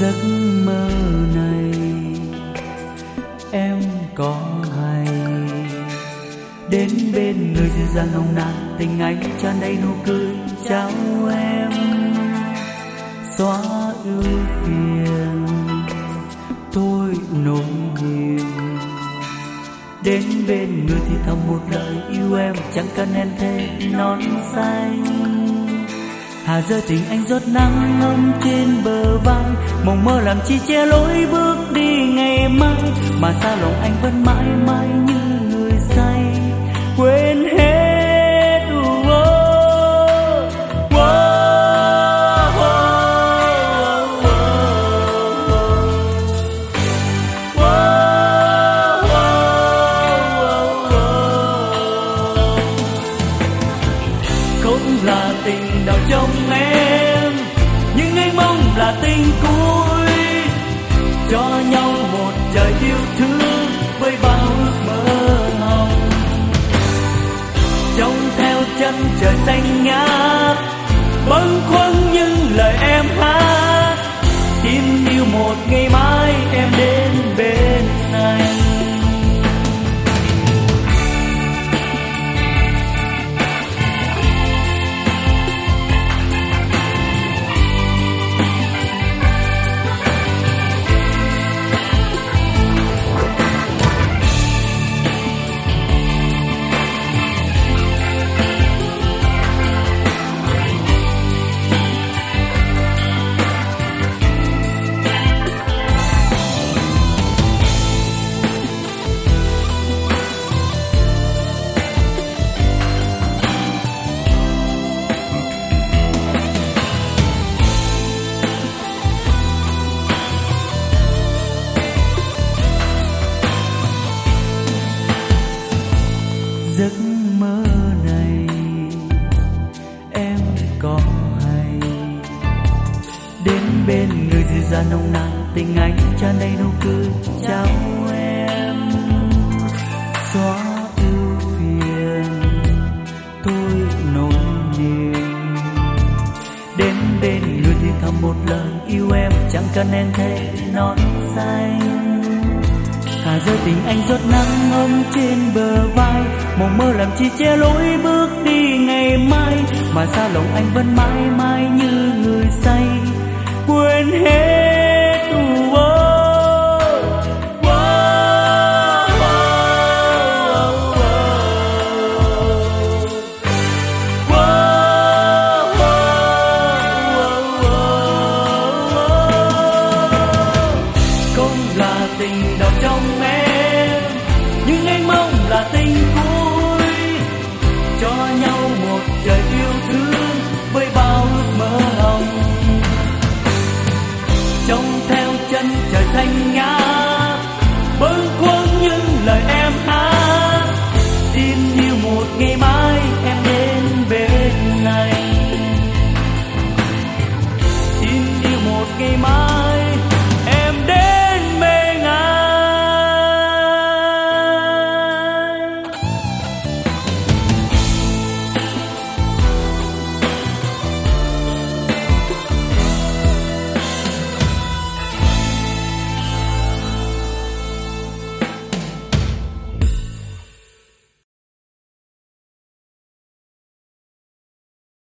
Giấc mơ này em có hay đến bên người dịu dàng nồng nàn, tình anh tràn đầy nụ cười chào em, xóa ưu phiền tôi nỗi niềm. Đến bên người thì thầm một lời yêu em, chẳng cần em thế nón xanh. Hà giờ tình anh giọt nắng ngâm trên bờ vai, mộng mơ làm chi che lối bước đi ngày mai, mà sao lòng anh vẫn mãi mãi như người say quên hết. Không là tình đầu trong em, nhưng anh mong là tình cuối, cho nhau một trời yêu thương với bao ước mơ hồng. Trông theo chân trời xanh ngát, bâng khuâng những lời em hát, tin yêu một ngày mai em đến bên anh. Giấc mơ này em có hay đến bên người dịu dàng nồng nàn, tình anh tràn đầy nụ cười chào em, xóa ưu phiền tôi nỗi niềm. Đến bên người thì thầm một lời yêu em, chẳng cần em thế nón xanh. Hà rơi tình anh giọt nắng ấm trên bờ vai, mộng mơ làm chi che lối bước đi ngày mai, mà sao lòng anh vẫn mãi mãi như người say quên hết.